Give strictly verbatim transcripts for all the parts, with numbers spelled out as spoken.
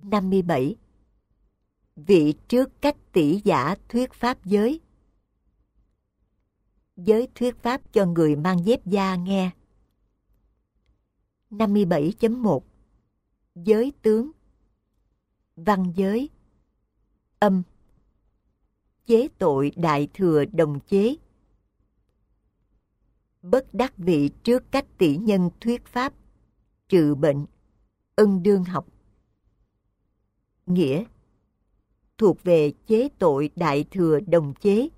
năm mươi bảy. Vị trước cách tỷ giả thuyết pháp giới. Giới thuyết pháp cho người mang dép da nghe. năm mươi bảy chấm một. Giới tướng. Văn giới. Âm. Chế tội đại thừa đồng chế. Bất đắc vị trước cách tỷ nhân thuyết pháp, trừ bệnh, ân đương học. Nghĩa: thuộc về chế tội đại thừa đồng chế.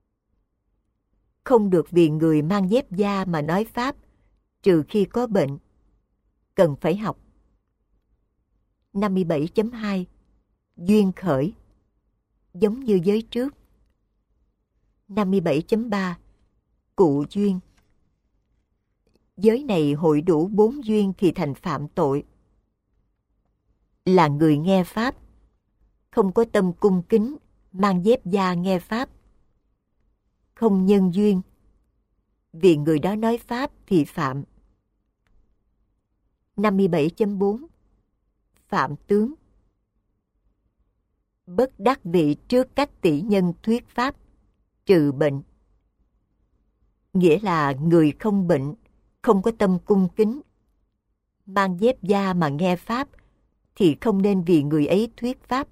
Không được vì người mang dép da mà nói pháp, trừ khi có bệnh, cần phải học. năm mươi bảy chấm hai. Duyên khởi. Giống như giới trước. năm mươi bảy chấm ba. Cụ duyên. Giới này hội đủ bốn duyên thì thành phạm tội. Là người nghe pháp, không có tâm cung kính, mang dép da nghe pháp. Không nhân duyên, vì người đó nói pháp thì phạm. năm mươi bảy chấm bốn. Phạm tướng. Bất đắc vị trước cách tỷ nhân thuyết pháp, trừ bệnh. Nghĩa là người không bệnh, không có tâm cung kính, mang dép da mà nghe pháp, thì không nên vì người ấy thuyết pháp.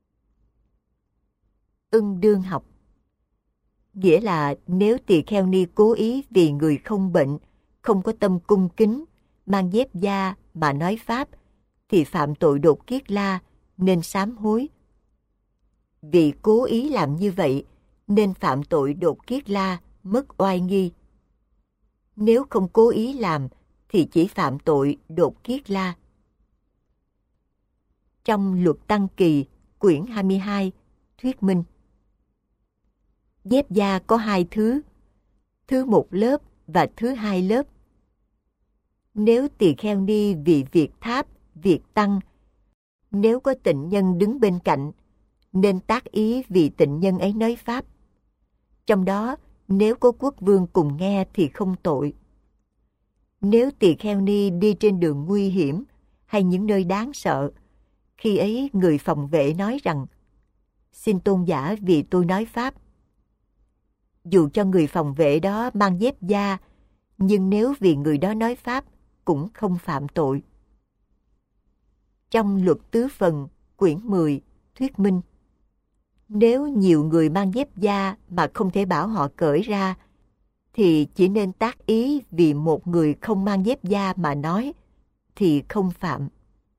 Ưng đương học. Nghĩa là nếu tỳ kheo ni cố ý vì người không bệnh, không có tâm cung kính, mang dép da mà nói pháp, thì phạm tội đột kiết la, nên sám hối. Vì cố ý làm như vậy, nên phạm tội đột kiết la, mất oai nghi. Nếu không cố ý làm, thì chỉ phạm tội đột kiết la. Trong Luật Tăng Kỳ, quyển hai mươi hai, thuyết minh. Dép da có hai thứ, thứ một lớp và thứ hai lớp. Nếu tỳ kheo ni vì việc tháp, việc tăng, nếu có tịnh nhân đứng bên cạnh, nên tác ý vì tịnh nhân ấy nói pháp. Trong đó, nếu có quốc vương cùng nghe thì không tội. Nếu tỳ kheo ni đi trên đường nguy hiểm hay những nơi đáng sợ, khi ấy người phòng vệ nói rằng: xin tôn giả vì tôi nói pháp. Dù cho người phòng vệ đó mang dép da, nhưng nếu vì người đó nói pháp, cũng không phạm tội. Trong Luật Tứ Phần, quyển mười, thuyết minh. Nếu nhiều người mang dép da mà không thể bảo họ cởi ra, thì chỉ nên tác ý vì một người không mang dép da mà nói, thì không phạm.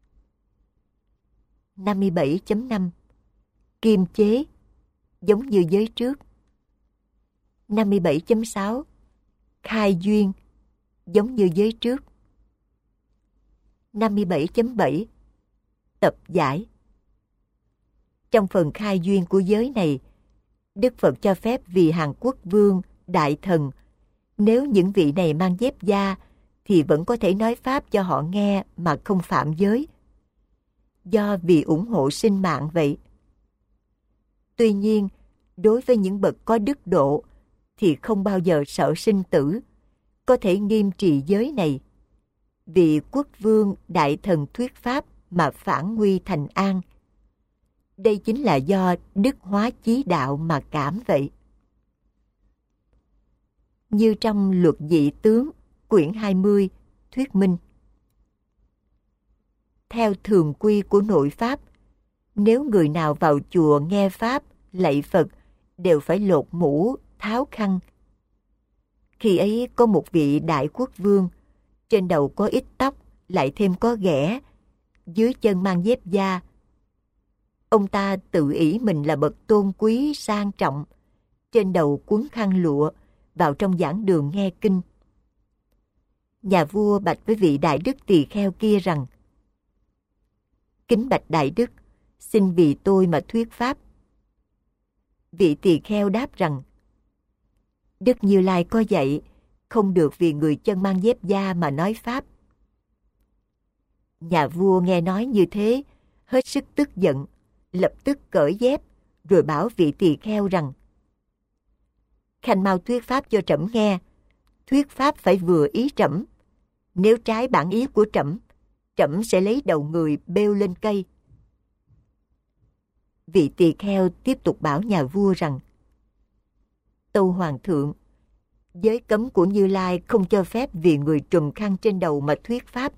năm mươi bảy chấm năm. Kiềm chế. Giống như giới trước. năm mươi bảy chấm sáu. Khai duyên. Giống như giới trước. năm mươi bảy chấm bảy. Tập giải. Trong phần khai duyên của giới này, Đức Phật cho phép vì hàng quốc vương, đại thần, nếu những vị này mang dép da, thì vẫn có thể nói pháp cho họ nghe mà không phạm giới. Do vì ủng hộ sinh mạng vậy. Tuy nhiên, đối với những bậc có đức độ, thì không bao giờ sợ sinh tử, có thể nghiêm trì giới này. Vì quốc vương, đại thần thuyết pháp mà phản nguy thành an. Đây chính là do đức hóa chí đạo mà cảm vậy. Như trong Luật Dị Tướng, quyển hai mươi, thuyết minh. Theo thường quy của nội pháp, nếu người nào vào chùa nghe pháp, lạy Phật, đều phải lột mũ, tháo khăn. Khi ấy có một vị đại quốc vương, trên đầu có ít tóc, lại thêm có ghẻ, dưới chân mang dép da. Ông ta tự ỷ mình là bậc tôn quý sang trọng, trên đầu quấn khăn lụa, vào trong giảng đường nghe kinh. Nhà vua bạch với vị đại đức tỳ kheo kia rằng: kính bạch đại đức, xin vì tôi mà thuyết pháp. Vị tỳ kheo đáp rằng: Đức Như Lai có dạy, không được vì người chân mang dép da mà nói pháp. Nhà vua nghe nói như thế, hết sức tức giận, lập tức cởi dép, rồi bảo vị tỳ kheo rằng: khanh mau thuyết pháp cho trẫm nghe, thuyết pháp phải vừa ý trẫm. Nếu trái bản ý của trẫm, trẫm sẽ lấy đầu người bêu lên cây. Vị tỳ kheo tiếp tục bảo nhà vua rằng: Tâu hoàng thượng, giới cấm của Như Lai không cho phép vì người trùm khăn trên đầu mà thuyết pháp.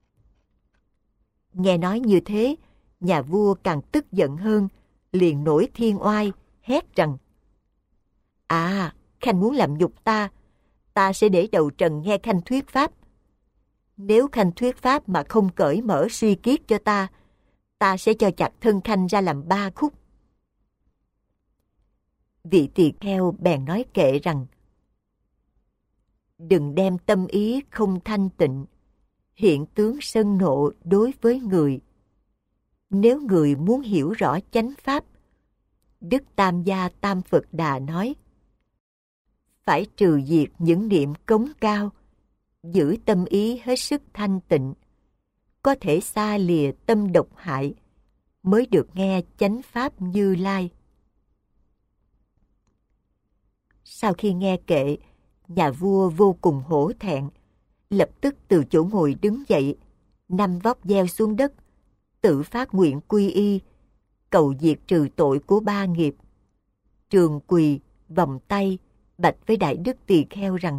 Nghe nói như thế, nhà vua càng tức giận hơn, liền nổi thiên oai, hét rằng: À, Khanh muốn làm nhục ta, ta sẽ để đầu trần nghe Khanh thuyết pháp. Nếu Khanh thuyết pháp mà không cởi mở suy kiết cho ta, ta sẽ cho chặt thân Khanh ra làm ba khúc. Vị tỳ kheo bèn nói kệ rằng: Đừng đem tâm ý không thanh tịnh, hiện tướng sân nộ đối với người. Nếu người muốn hiểu rõ chánh pháp, Đức Tam Gia Tam Phật Đà nói: Phải trừ diệt những niệm cống cao, giữ tâm ý hết sức thanh tịnh, có thể xa lìa tâm độc hại, mới được nghe chánh pháp Như Lai. Sau khi nghe kệ, nhà vua vô cùng hổ thẹn, lập tức từ chỗ ngồi đứng dậy, năm vóc gieo xuống đất, tự phát nguyện quy y, cầu diệt trừ tội của ba nghiệp. Trường quỳ, vòng tay, bạch với Đại Đức Tỳ Kheo rằng: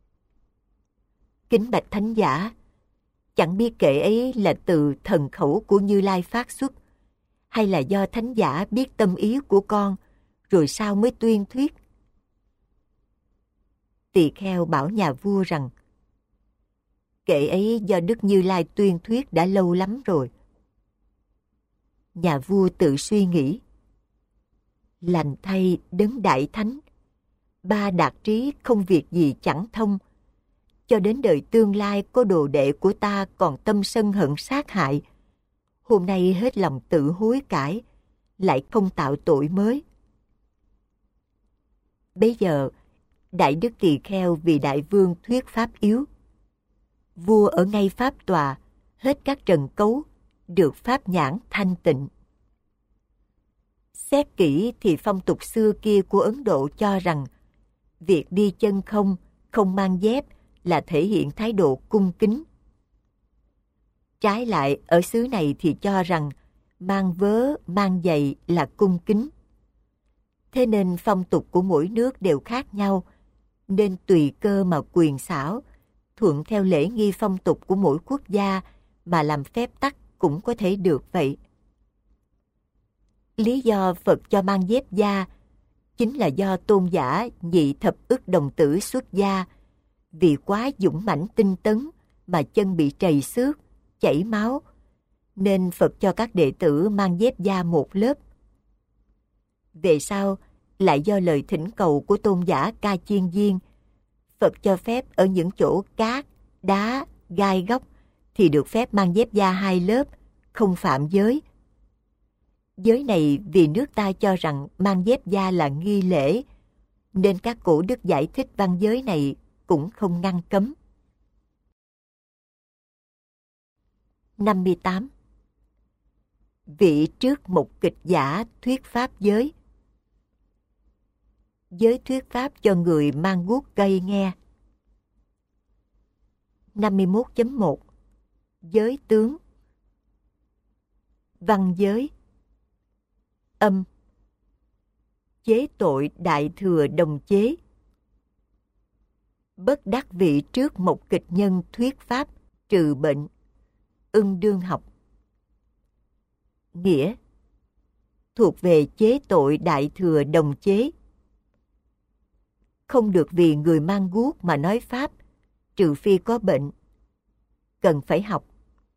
Kính bạch Thánh giả, chẳng biết kệ ấy là từ thần khẩu của Như Lai phát xuất, hay là do Thánh giả biết tâm ý của con, rồi sao mới tuyên thuyết? Tỳ kheo bảo nhà vua rằng: Kệ ấy do Đức Như Lai tuyên thuyết đã lâu lắm rồi. Nhà vua tự suy nghĩ: Lành thay đấng đại thánh, ba đạt trí không việc gì chẳng thông, cho đến đời tương lai có đồ đệ của ta còn tâm sân hận sát hại, hôm nay hết lòng tự hối cải, lại không tạo tội mới. Bấy giờ Đại Đức Tỳ Kheo vì đại vương thuyết pháp yếu. Vua ở ngay pháp tòa, hết các trần cấu, được pháp nhãn thanh tịnh. Xét kỹ thì phong tục xưa kia của Ấn Độ cho rằng việc đi chân không, không mang dép là thể hiện thái độ cung kính. Trái lại, ở xứ này thì cho rằng mang vớ, mang giày là cung kính. Thế nên phong tục của mỗi nước đều khác nhau, nên tùy cơ mà quyền xảo, thuận theo lễ nghi phong tục của mỗi quốc gia mà làm phép tắc cũng có thể được vậy. Lý do Phật cho mang dép da chính là do tôn giả Nhị Thập Ức Đồng Tử xuất gia, vì quá dũng mãnh tinh tấn mà chân bị trầy xước, chảy máu, nên Phật cho các đệ tử mang dép da một lớp. Về sau, lại do lời thỉnh cầu của tôn giả Ca Chiên Viên, Phật cho phép ở những chỗ cát, đá, gai góc thì được phép mang dép da hai lớp, không phạm giới. Giới này vì nước ta cho rằng mang dép da là nghi lễ, nên các cổ đức giải thích văn giới này cũng không ngăn cấm. năm mươi tám. Vị trước một kịch giả thuyết pháp giới. Giới thuyết pháp cho người mang guốc cây nghe. năm mươi mốt chấm một. Giới tướng. Văn giới. Âm. Chế tội đại thừa đồng chế. Bất đắc vị trước một kịch nhân thuyết pháp trừ bệnh. Ưng đương học. Nghĩa. Thuộc về chế tội đại thừa đồng chế. Không được vì người mang guốc mà nói pháp, trừ phi có bệnh. Cần phải học.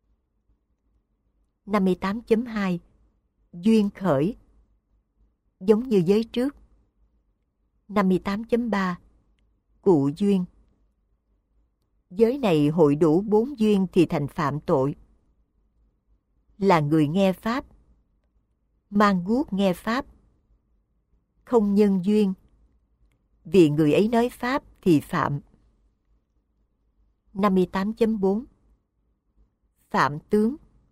năm mươi tám chấm hai. Duyên khởi. Giống như giới trước. năm mươi tám chấm ba. Cụ duyên. Giới này hội đủ bốn duyên thì thành phạm tội. Là người nghe pháp, mang guốc nghe pháp, không nhân duyên, vì người ấy nói pháp thì phạm. năm mươi tám chấm bốn. Phạm tướng.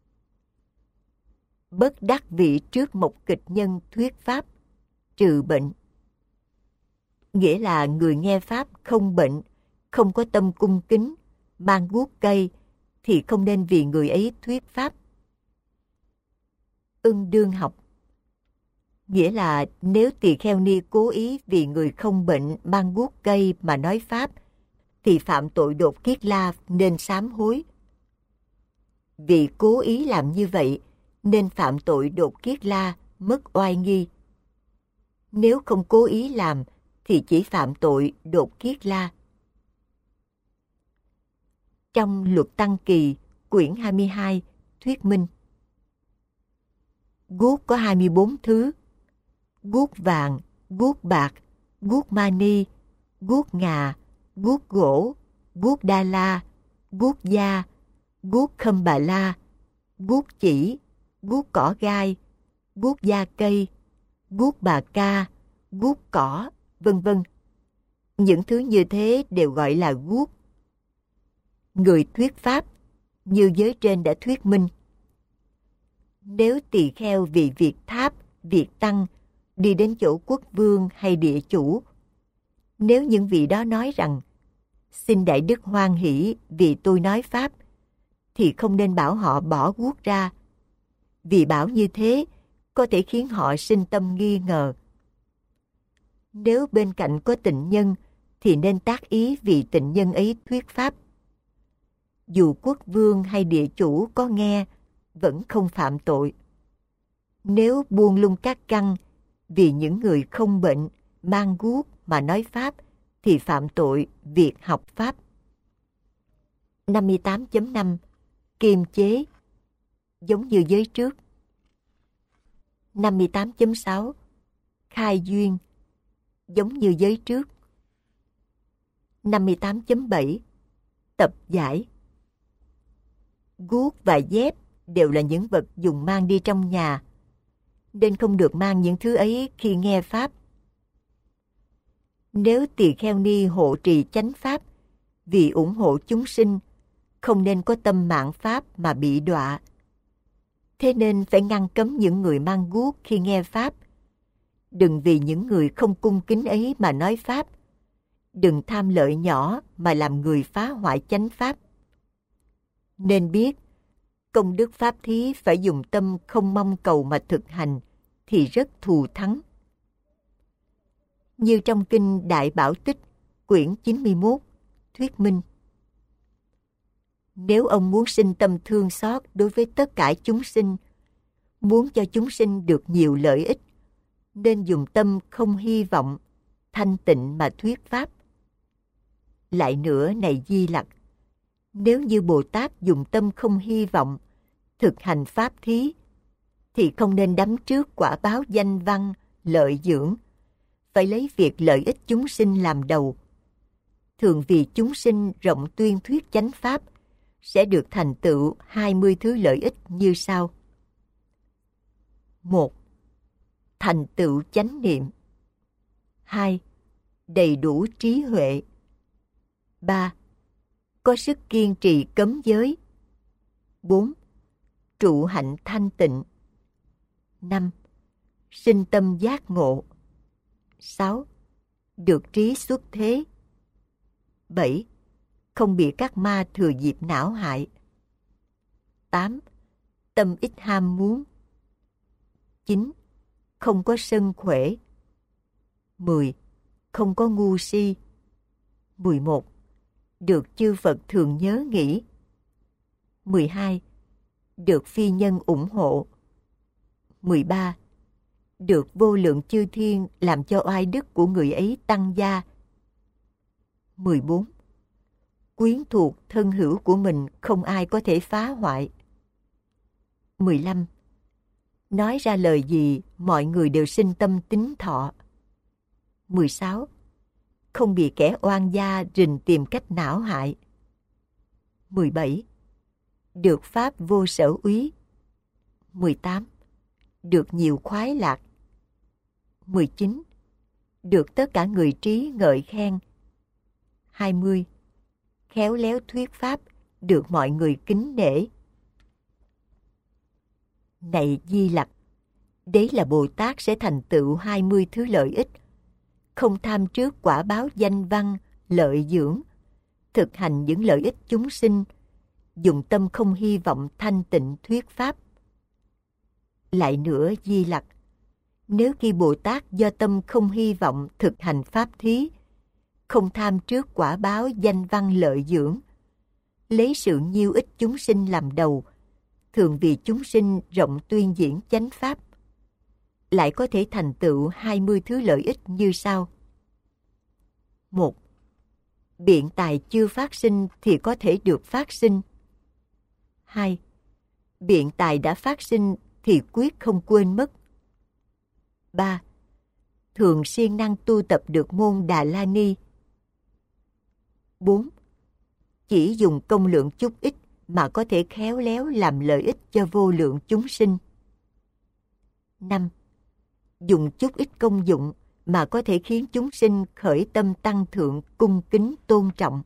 Bất đắc vị trước một kịch nhân thuyết pháp trừ bệnh. Nghĩa là người nghe pháp không bệnh, không có tâm cung kính, mang guốc cây thì không nên vì người ấy thuyết pháp. Ưng đương học. Nghĩa là nếu tỳ kheo ni cố ý vì người không bệnh mang guốc cây mà nói pháp, thì phạm tội đột kiết la nên sám hối. Vì cố ý làm như vậy nên phạm tội đột kiết la, mất oai nghi. Nếu không cố ý làm thì chỉ phạm tội đột kiết la. Trong Luật Tăng Kỳ, quyển hai mươi hai, thuyết minh. Guốc có hai mươi bốn thứ: guốc vàng, guốc bạc, guốc mani, guốc ngà, guốc gỗ, guốc đa la, guốc da, guốc khâm bà la, guốc chỉ, guốc cỏ gai, guốc da cây, guốc bà ca, guốc cỏ, vân vân. Những thứ như thế đều gọi là guốc. Người thuyết pháp, như giới trên đã thuyết minh, nếu tỳ kheo vì việc tháp, việc tăng, đi đến chỗ quốc vương hay địa chủ, nếu những vị đó nói rằng, xin Đại Đức hoan hỷ vì tôi nói pháp, thì không nên bảo họ bỏ guốc ra, vì bảo như thế có thể khiến họ sinh tâm nghi ngờ. Nếu bên cạnh có tịnh nhân, thì nên tác ý vì tịnh nhân ấy thuyết pháp. Dù quốc vương hay địa chủ có nghe, vẫn không phạm tội. Nếu buông lung các căn, vì những người không bệnh, mang guốc mà nói pháp, thì phạm tội việc học pháp. năm mươi tám chấm năm. Kiềm chế, giống như giới trước. năm mươi tám chấm sáu. Khai duyên, giống như giới trước. năm mươi tám chấm bảy. Tập giải. Guốc và dép đều là những vật dùng mang đi trong nhà, nên không được mang những thứ ấy khi nghe pháp. Nếu tỳ kheo ni hộ trì chánh pháp vì ủng hộ chúng sinh, không nên có tâm mạn pháp mà bị đọa. Thế nên phải ngăn cấm những người mang guốc khi nghe pháp. Đừng vì những người không cung kính ấy mà nói pháp. Đừng tham lợi nhỏ mà làm người phá hoại chánh pháp. Nên biết, công đức pháp thí phải dùng tâm không mong cầu mà thực hành, thì rất thù thắng. Như trong kinh Đại Bảo Tích, quyển chín mươi mốt, thuyết minh. Nếu ông muốn sinh tâm thương xót đối với tất cả chúng sinh, muốn cho chúng sinh được nhiều lợi ích, nên dùng tâm không hy vọng, thanh tịnh mà thuyết pháp. Lại nữa này Di Lặc, nếu như Bồ Tát dùng tâm không hy vọng, thực hành pháp thí, thì không nên đắm trước quả báo danh văn, lợi dưỡng, phải lấy việc lợi ích chúng sinh làm đầu. Thường vì chúng sinh rộng tuyên thuyết chánh pháp, sẽ được thành tựu hai mươi thứ lợi ích như sau. Một. Thành tựu chánh niệm. Hai. Đầy đủ trí huệ. Ba. Có sức kiên trì cấm giới. Bốn. Trụ hạnh thanh tịnh. Năm. Sinh tâm giác ngộ. Sáu. Được trí xuất thế. Bảy. Không bị các ma thừa dịp não hại. Tám. Tâm ít ham muốn. Chín. Không có sân khỏe. Mười. Không có ngu si. Mười một. Được chư Phật thường nhớ nghĩ. Mười hai. Được phi nhân ủng hộ. Mười ba. Được vô lượng chư thiên làm cho oai đức của người ấy tăng gia. Mười bốn. Quyến thuộc thân hữu của mình không ai có thể phá hoại. Mười lăm. Nói ra lời gì mọi người đều sinh tâm tín thọ. Mười sáu. Không bị kẻ oan gia rình tìm cách não hại. Mười bảy. Được pháp vô sở úy. Mười tám. Được nhiều khoái lạc. Mười chín. Được tất cả người trí ngợi khen. Hai mươi. Khéo léo thuyết pháp, được mọi người kính nể. Này Di Lặc, đấy là Bồ Tát sẽ thành tựu hai mươi thứ lợi ích, không tham trước quả báo danh văn, lợi dưỡng, thực hành những lợi ích chúng sinh, dùng tâm không hy vọng thanh tịnh thuyết pháp. Lại nữa Di Lặc, Nếu khi Bồ Tát do tâm không hy vọng thực hành pháp thí, không tham trước quả báo danh văn lợi dưỡng, lấy sự nhiêu ích chúng sinh làm đầu, thường vì chúng sinh rộng tuyên diễn chánh pháp, lại có thể thành tựu hai mươi thứ lợi ích như sau. Một, biện tài chưa phát sinh thì có thể được phát sinh. Hai, biện tài đã phát sinh thì quyết không quên mất. Ba, thường siêng năng tu tập được môn Đà La Ni. Bốn, chỉ dùng công lượng chút ít mà có thể khéo léo làm lợi ích cho vô lượng chúng sinh. Năm, dùng chút ít công dụng mà có thể khiến chúng sinh khởi tâm tăng thượng cung kính tôn trọng.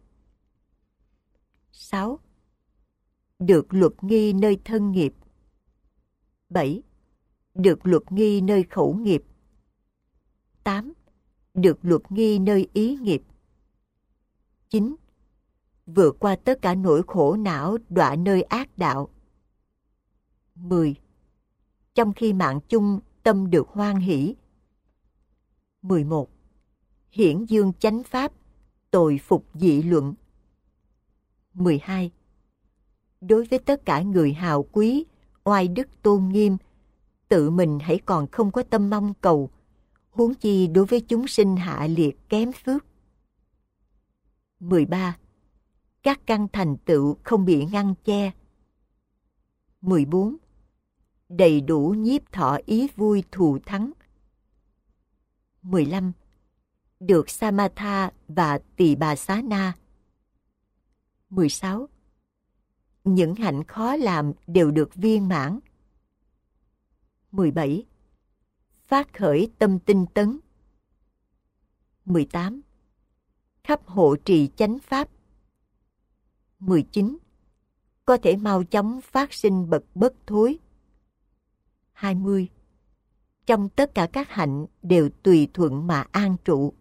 Sáu, được luật nghi nơi thân nghiệp. Bảy, được luật nghi nơi khẩu nghiệp. Tám, được luật nghi nơi ý nghiệp. Chín, vượt qua tất cả nỗi khổ não đọa nơi ác đạo. Mười, trong khi mạng chung tâm được hoan hỷ. Mười một, hiển dương chánh pháp, tội phục dị luận. Mười hai, đối với tất cả người hào quý, oai đức tôn nghiêm, tự mình hãy còn không có tâm mong cầu, huống chi đối với chúng sinh hạ liệt kém phước. Mười ba, các căn thành tựu không bị ngăn che. Mười bốn, đầy đủ nhiếp thọ ý vui thù thắng. Mười lăm, được Samatha và Tỳ Bà Xá Na. Mười sáu, những hạnh khó làm đều được viên mãn. Mười bảy, phát khởi tâm tinh tấn. Mười tám, khắp hộ trì chánh pháp. Mười chín, có thể mau chóng phát sinh bậc bất thối. Hai mươi, trong tất cả các hạnh đều tùy thuận mà an trụ.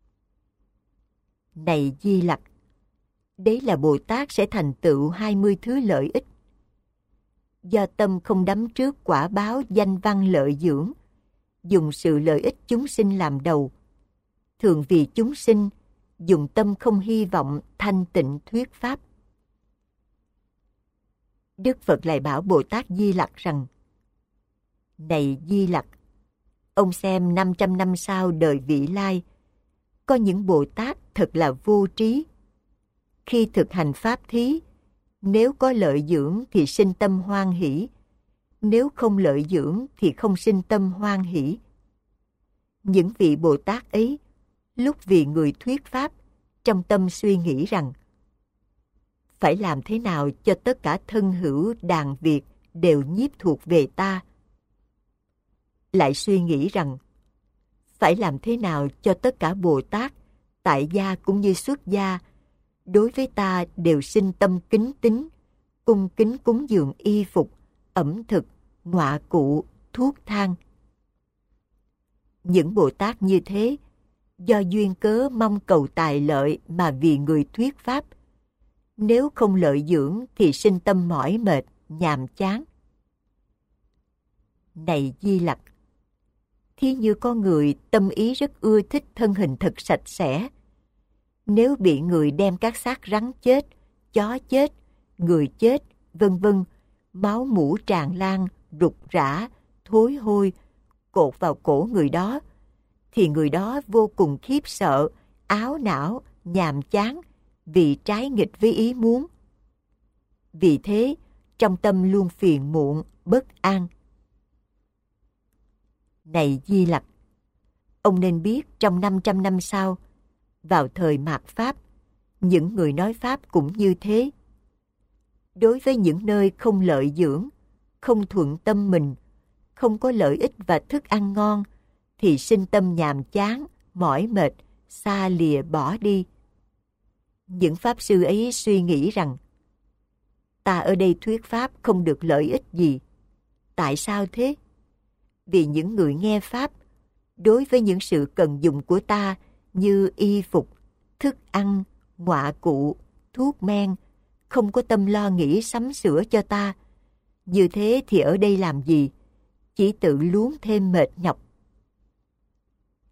Này Di Lặc, đấy là Bồ Tát sẽ thành tựu hai mươi thứ lợi ích. Do tâm không đắm trước quả báo danh văn lợi dưỡng, dùng sự lợi ích chúng sinh làm đầu, thường vì chúng sinh, dùng tâm không hy vọng thanh tịnh thuyết pháp. Đức Phật lại bảo Bồ Tát Di Lặc rằng: Này Di Lặc, ông xem năm trăm năm sau đời vị lai, có những Bồ Tát thật là vô trí. Khi thực hành pháp thí, nếu có lợi dưỡng thì sinh tâm hoan hỷ, nếu không lợi dưỡng thì không sinh tâm hoan hỷ. Những vị Bồ Tát ấy, lúc vì người thuyết pháp, trong tâm suy nghĩ rằng phải làm thế nào cho tất cả thân hữu đàn Việt đều nhiếp thuộc về ta. Lại suy nghĩ rằng phải làm thế nào cho tất cả Bồ Tát, tại gia cũng như xuất gia, đối với ta đều sinh tâm kính tín, cung kính cúng dường y phục, ẩm thực, ngọa cụ, thuốc thang. Những Bồ Tát như thế, do duyên cớ mong cầu tài lợi mà vì người thuyết pháp, nếu không lợi dưỡng thì sinh tâm mỏi mệt, nhàm chán. Này Di Lặc, thí như có người tâm ý rất ưa thích thân hình thật sạch sẽ, nếu bị người đem các xác rắn chết, chó chết, người chết, vân vân, máu mủ tràn lan, rục rã, thối hôi, cột vào cổ người đó, thì người đó vô cùng khiếp sợ, áo não, nhàm chán, vì trái nghịch với ý muốn. Vì thế, trong tâm luôn phiền muộn, bất an. Này Di Lặc, ông nên biết trong năm trăm năm sau, vào thời mạt Pháp, những người nói Pháp cũng như thế. Đối với những nơi không lợi dưỡng, không thuận tâm mình, không có lợi ích và thức ăn ngon, thì sinh tâm nhàm chán, mỏi mệt, xa lìa bỏ đi. Những Pháp sư ấy suy nghĩ rằng, ta ở đây thuyết Pháp không được lợi ích gì. Tại sao thế? Vì những người nghe Pháp, đối với những sự cần dùng của ta như y phục, thức ăn, ngọa cụ, thuốc men, không có tâm lo nghĩ sắm sửa cho ta. Như thế thì ở đây làm gì? Chỉ tự luống thêm mệt nhọc.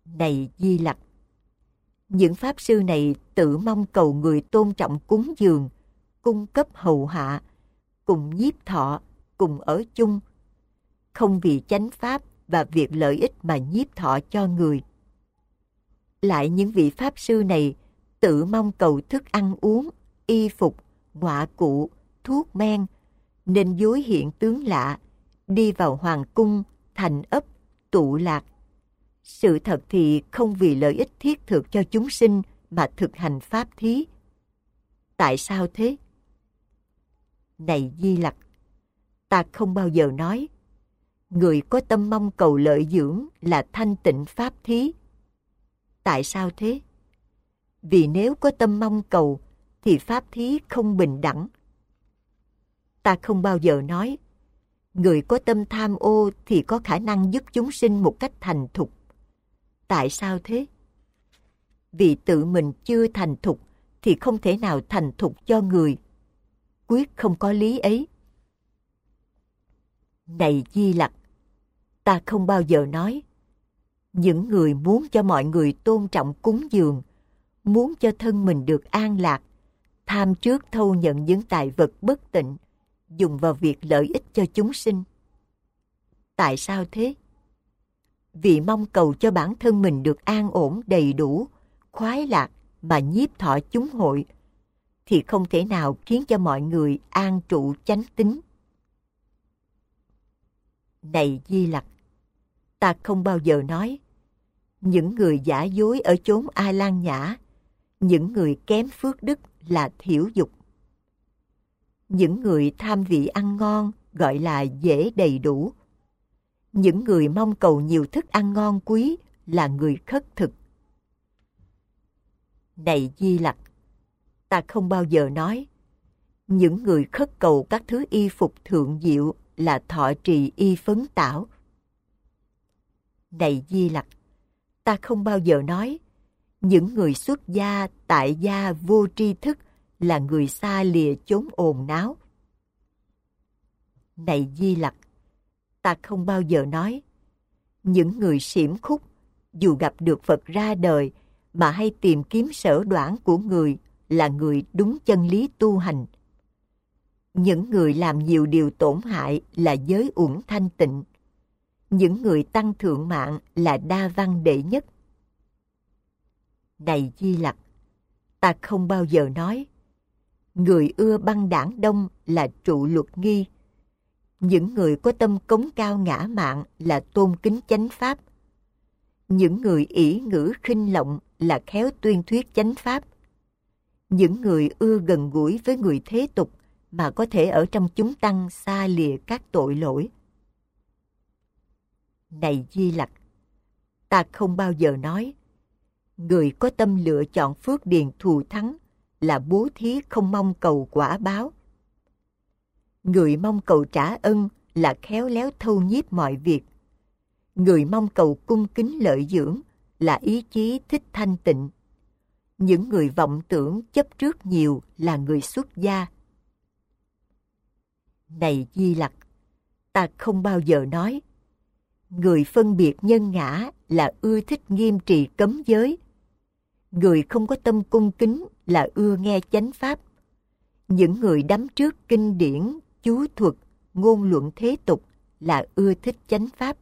Này Di Lặc, những pháp sư này tự mong cầu người tôn trọng cúng dường, cung cấp hầu hạ, cùng nhiếp thọ, cùng ở chung, không vì chánh pháp và việc lợi ích mà nhiếp thọ cho người. Lại những vị pháp sư này tự mong cầu thức ăn uống, y phục, ngọa cụ, thuốc men, nên dối hiện tướng lạ, đi vào hoàng cung, thành ấp, tụ lạc. Sự thật thì không vì lợi ích thiết thực cho chúng sinh mà thực hành pháp thí. Tại sao thế? Này Di Lặc, ta không bao giờ nói người có tâm mong cầu lợi dưỡng là thanh tịnh pháp thí. Tại sao thế? Vì nếu có tâm mong cầu thì pháp thí không bình đẳng. Ta không bao giờ nói người có tâm tham ô thì có khả năng giúp chúng sinh một cách thành thục. Tại sao thế? Vì tự mình chưa thành thục thì không thể nào thành thục cho người. Quyết không có lý ấy. Này Di Lặc, ta không bao giờ nói những người muốn cho mọi người tôn trọng cúng dường, muốn cho thân mình được an lạc, tham trước thâu nhận những tài vật bất tịnh, dùng vào việc lợi ích cho chúng sinh. Tại sao thế? Vì mong cầu cho bản thân mình được an ổn đầy đủ, khoái lạc mà nhiếp thọ chúng hội, thì không thể nào khiến cho mọi người an trụ chánh tín. Này Di Lặc, ta không bao giờ nói những người giả dối ở chốn A Lan Nhã, những người kém phước đức là thiểu dục. Những người tham vị ăn ngon gọi là dễ đầy đủ. Những người mong cầu nhiều thức ăn ngon quý là người khất thực. Này Di Lặc, ta không bao giờ nói những người khất cầu các thứ y phục thượng diệu là thọ trì y phấn tảo. Này Di Lặc, ta không bao giờ nói những người xuất gia, tại gia, vô tri thức là người xa lìa chốn ồn náo. Này Di Lặc, ta không bao giờ nói những người xiểm khúc dù gặp được Phật ra đời mà hay tìm kiếm sở đoản của người là người đúng chân lý tu hành. Những người làm nhiều điều tổn hại là giới uẩn thanh tịnh. Những người tăng thượng mạng là đa văn đệ nhất. Này Di Lặc, ta không bao giờ nói người ưa băng đảng đông là trụ luật nghi. Những người có tâm cống cao ngã mạn là tôn kính chánh pháp. Những người ỷ ngữ khinh lộng là khéo tuyên thuyết chánh pháp. Những người ưa gần gũi với người thế tục mà có thể ở trong chúng tăng xa lìa các tội lỗi. Này Di Lặc, ta không bao giờ nói người có tâm lựa chọn phước điền thù thắng là bố thí không mong cầu quả báo. Người mong cầu trả ân là khéo léo thâu nhiếp mọi việc. Người mong cầu cung kính lợi dưỡng là ý chí thích thanh tịnh. Những người vọng tưởng chấp trước nhiều là người xuất gia. Này Di Lặc, ta không bao giờ nói người phân biệt nhân ngã là ưa thích nghiêm trì cấm giới. Người không có tâm cung kính là ưa nghe chánh pháp. Những người đắm trước kinh điển, chú thuật, ngôn luận thế tục là ưa thích chánh pháp.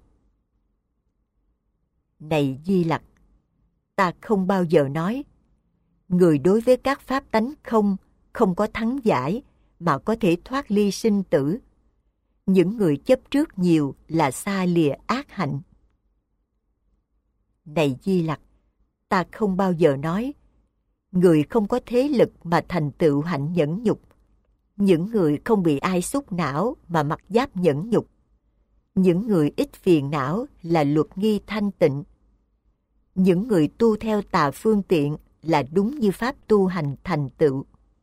Này Di Lặc, ta không bao giờ nói người đối với các pháp tánh không, không có thắng giải mà có thể thoát ly sinh tử. Những người chấp trước nhiều là xa lìa ác hạnh. Này Di Lặc, ta không bao giờ nói người không có thế lực mà thành tựu hạnh nhẫn nhục. Những người không bị ai xúc não mà mặc giáp nhẫn nhục. Những người ít phiền não là luật nghi thanh tịnh. Những người tu theo tà phương tiện là đúng như pháp tu hành thành tựu.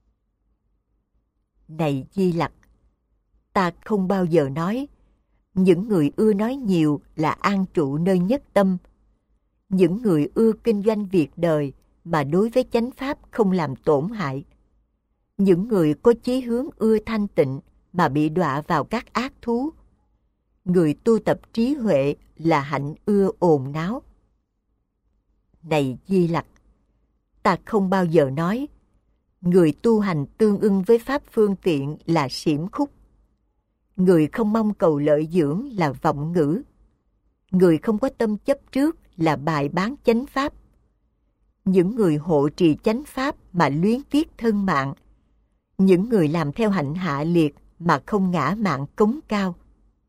Này Di Lặc, ta không bao giờ nói những người ưa nói nhiều là an trụ nơi nhất tâm. Những người ưa kinh doanh việc đời mà đối với chánh pháp không làm tổn hại. Những người có chí hướng ưa thanh tịnh mà bị đọa vào các ác thú. Người tu tập trí huệ là hạnh ưa ồn náo. Này Di Lặc, ta không bao giờ nói người tu hành tương ưng với pháp phương tiện là xiểm khúc. Người không mong cầu lợi dưỡng là vọng ngữ. Người không có tâm chấp trước là bài bán chánh pháp. Những người hộ trì chánh pháp mà luyến tiếc thân mạng. Những người làm theo hạnh hạ liệt mà không ngã mạn cống cao.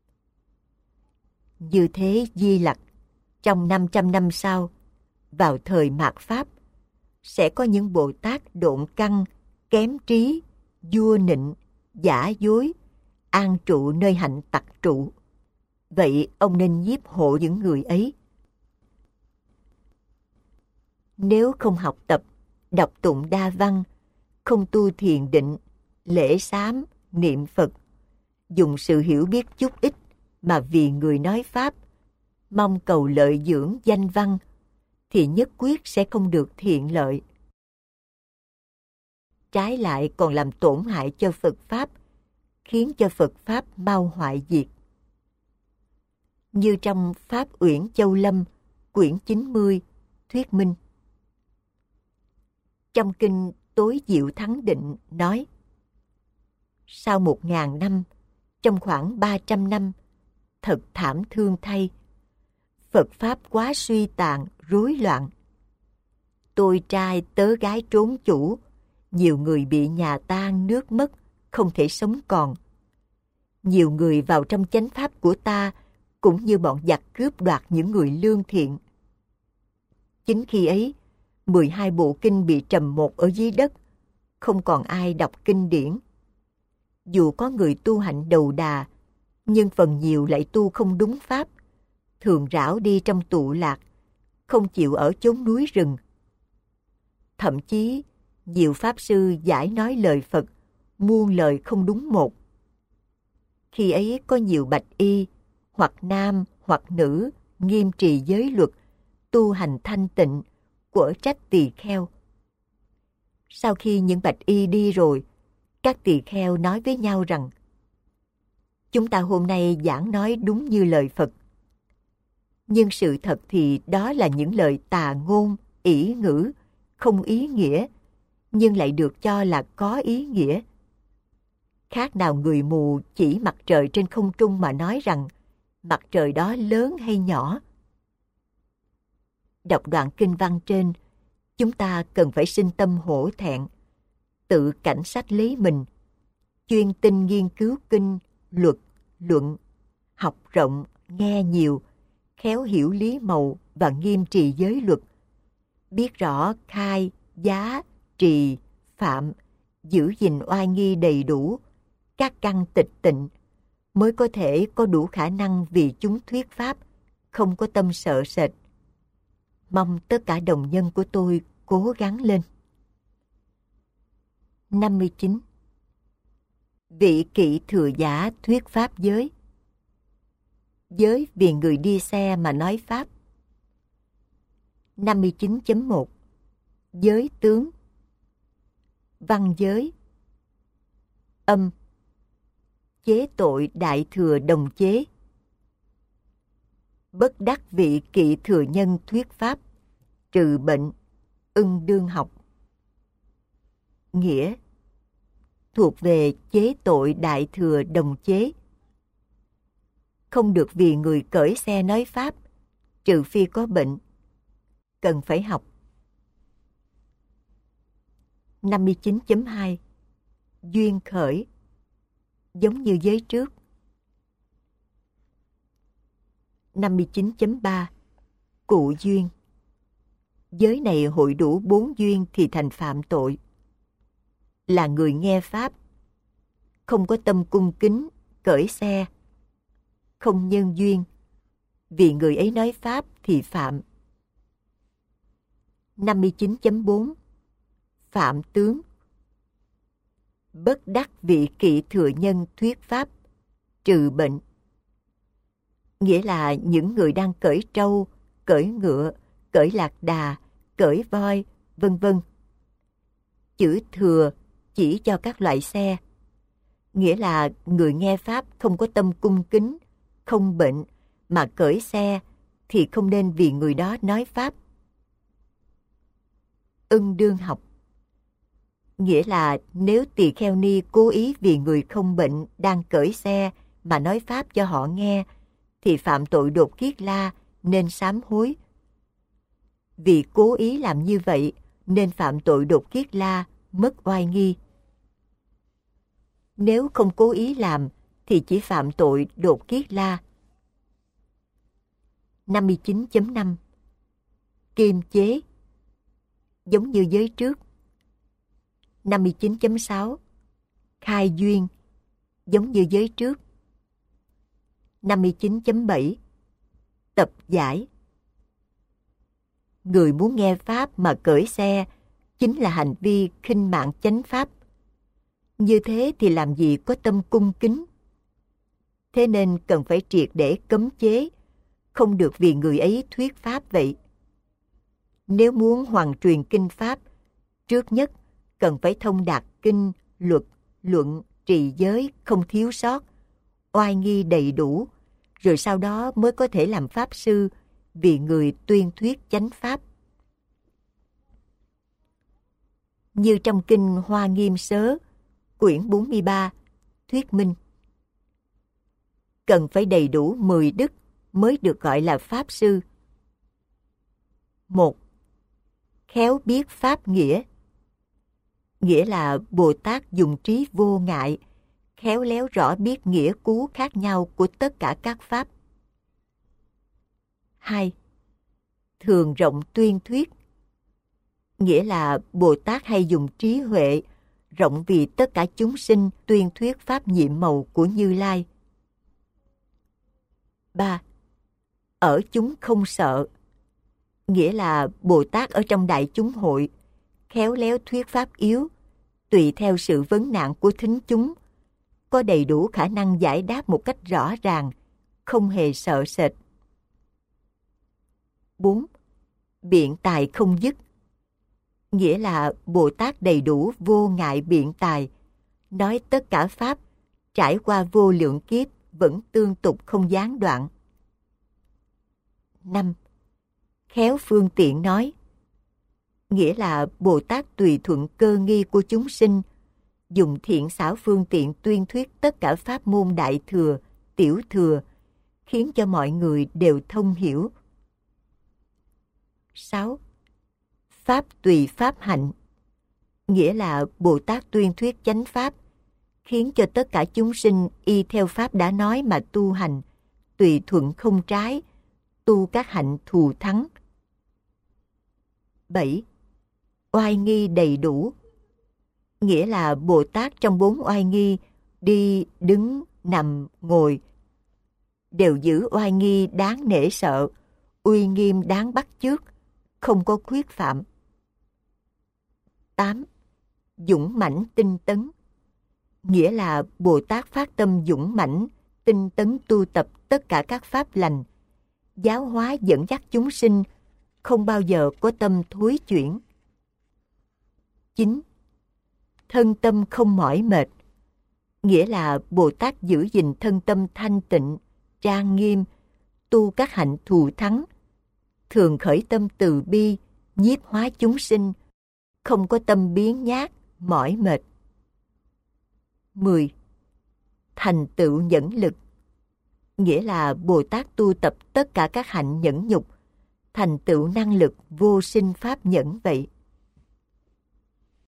Như thế Di Lặc, trong năm trăm năm sau, vào thời mạt Pháp, sẽ có những Bồ Tát độn căn, kém trí, vua nịnh, giả dối, an trụ nơi hạnh tặc trụ. Vậy ông nên nhiếp hộ những người ấy. Nếu không học tập, đọc tụng đa văn, không tu thiền định, lễ sám, niệm Phật, dùng sự hiểu biết chút ít mà vì người nói Pháp, mong cầu lợi dưỡng danh văn, thì nhất quyết sẽ không được thiện lợi. Trái lại còn làm tổn hại cho Phật Pháp, khiến cho Phật Pháp mau hoại diệt. Như trong Pháp Uyển Châu Lâm, quyển chín mươi, thuyết minh. Trong kinh Tối Diệu Thắng Định nói, sau một ngàn năm, trong khoảng ba trăm năm, thật thảm thương thay, Phật Pháp quá suy tàn, rối loạn. Tôi trai tớ gái trốn chủ, nhiều người bị nhà tan nước mất, không thể sống còn. Nhiều người vào trong chánh pháp của ta, cũng như bọn giặc cướp đoạt những người lương thiện. Chính khi ấy, mười hai bộ kinh bị trầm một ở dưới đất, không còn ai đọc kinh điển. Dù có người tu hạnh đầu đà, nhưng phần nhiều lại tu không đúng pháp, thường rảo đi trong tụ lạc, không chịu ở chốn núi rừng. Thậm chí, nhiều pháp sư giải nói lời Phật, muôn lời không đúng một. Khi ấy có nhiều bạch y, hoặc nam hoặc nữ, nghiêm trì giới luật, tu hành thanh tịnh, quở trách tỳ kheo. Sau khi những bạch y đi rồi, các tỳ kheo nói với nhau rằng, chúng ta hôm nay giảng nói đúng như lời Phật. Nhưng sự thật thì đó là những lời tà ngôn, ỷ ngữ, không ý nghĩa, nhưng lại được cho là có ý nghĩa. Khác nào người mù chỉ mặt trời trên không trung mà nói rằng mặt trời đó lớn hay nhỏ. Đọc đoạn kinh văn trên, chúng ta cần phải sinh tâm hổ thẹn, tự cảnh sách lấy mình, chuyên tinh nghiên cứu kinh, luật, luận, học rộng, nghe nhiều, khéo hiểu lý màu và nghiêm trì giới luật, biết rõ khai, giá, trì, phạm, giữ gìn oai nghi đầy đủ, các căn tịch tịnh, mới có thể có đủ khả năng vì chúng thuyết pháp, không có tâm sợ sệt. Mong tất cả đồng nhân của tôi cố gắng lên. năm mươi chín. Vị kỵ thừa giả thuyết pháp giới. Giới vì người đi xe mà nói pháp. năm mươi chín chấm một. Giới tướng. Văn giới. Âm. Chế tội đại thừa đồng chế. Bất đắc vị kỵ thừa nhân thuyết pháp, trừ bệnh, ưng đương học. Nghĩa. Thuộc về chế tội đại thừa đồng chế. Không được vì người cởi xe nói pháp, trừ phi có bệnh. Cần phải học. năm mươi chín chấm hai. Duyên khởi. Giống như giới trước. năm mươi chín chấm ba. Cụ duyên. Giới này hội đủ bốn duyên thì thành phạm tội. Là người nghe pháp, không có tâm cung kính, cởi xe. Không nhân duyên, vì người ấy nói pháp thì phạm. năm mươi chín chấm bốn. Phạm tướng. Bất đắc vị kỵ thừa nhân thuyết pháp, trừ bệnh. Nghĩa là những người đang cởi trâu, cởi ngựa, cởi lạc đà, cởi voi, vân vân. Chữ thừa chỉ cho các loại xe. Nghĩa là người nghe pháp không có tâm cung kính, không bệnh, mà cởi xe thì không nên vì người đó nói pháp. ưng đương học. Nghĩa là nếu tỳ kheo ni cố ý vì người không bệnh đang cởi xe mà nói pháp cho họ nghe, thì phạm tội đột kiết la nên sám hối. Vì cố ý làm như vậy nên phạm tội đột kiết la, mất oai nghi. Nếu không cố ý làm thì chỉ phạm tội đột kiết la. năm mươi chín chấm năm Kiềm chế, giống như giới trước. năm mươi chín chấm sáu Khai duyên, giống như giới trước. năm mươi chín chấm bảy Tập giải. Người muốn nghe pháp mà cởi xe chính là hành vi khinh mạng chánh pháp. Như thế thì làm gì có tâm cung kính. Thế nên cần phải triệt để cấm chế, không được vì người ấy thuyết pháp vậy. Nếu muốn hoàn truyền kinh pháp, trước nhất cần phải thông đạt kinh, luật, luận, trì giới không thiếu sót, oai nghi đầy đủ, rồi sau đó mới có thể làm pháp sư vì người tuyên thuyết chánh pháp. Như trong kinh Hoa Nghiêm Sớ, quyển bốn mươi ba, thuyết minh. Cần phải đầy đủ mười đức mới được gọi là pháp sư. Một, khéo biết pháp nghĩa. Nghĩa là Bồ Tát dùng trí vô ngại, khéo léo rõ biết nghĩa cú khác nhau của tất cả các pháp. Hai, thường rộng tuyên thuyết. Nghĩa là Bồ Tát hay dùng trí huệ, rộng vì tất cả chúng sinh tuyên thuyết pháp nhiệm màu của Như Lai. Ba, ở chúng không sợ. Nghĩa là Bồ Tát ở trong đại chúng hội, khéo léo thuyết pháp yếu, tùy theo sự vấn nạn của thính chúng, có đầy đủ khả năng giải đáp một cách rõ ràng, không hề sợ sệt. Bốn, biện tài không dứt. Nghĩa là Bồ Tát đầy đủ vô ngại biện tài, nói tất cả pháp, trải qua vô lượng kiếp, vẫn tương tục không gián đoạn. Năm, khéo phương tiện nói. Nghĩa là Bồ Tát tùy thuận cơ nghi của chúng sinh, dùng thiện xảo phương tiện tuyên thuyết tất cả pháp môn đại thừa, tiểu thừa, khiến cho mọi người đều thông hiểu. Sáu, pháp tùy pháp hạnh. Nghĩa là Bồ Tát tuyên thuyết chánh pháp, khiến cho tất cả chúng sinh y theo pháp đã nói mà tu hành, tùy thuận không trái, tu các hạnh thù thắng. Bảy, oai nghi đầy đủ. Nghĩa là Bồ Tát trong bốn oai nghi, đi, đứng, nằm, ngồi, đều giữ oai nghi đáng nể sợ, uy nghiêm đáng bắt chước, không có khuyết phạm. Tám, dũng mãnh tinh tấn. Nghĩa là Bồ Tát phát tâm dũng mãnh, tinh tấn tu tập tất cả các pháp lành, giáo hóa dẫn dắt chúng sinh, không bao giờ có tâm thối chuyển. Chín, thân tâm không mỏi mệt. Nghĩa là Bồ Tát giữ gìn thân tâm thanh tịnh, trang nghiêm, tu các hạnh thù thắng, thường khởi tâm từ bi, nhiếp hóa chúng sinh, không có tâm biếng nhác, mỏi mệt. Mười, thành tựu nhẫn lực. Nghĩa là Bồ Tát tu tập tất cả các hạnh nhẫn nhục, thành tựu năng lực vô sinh pháp nhẫn vậy.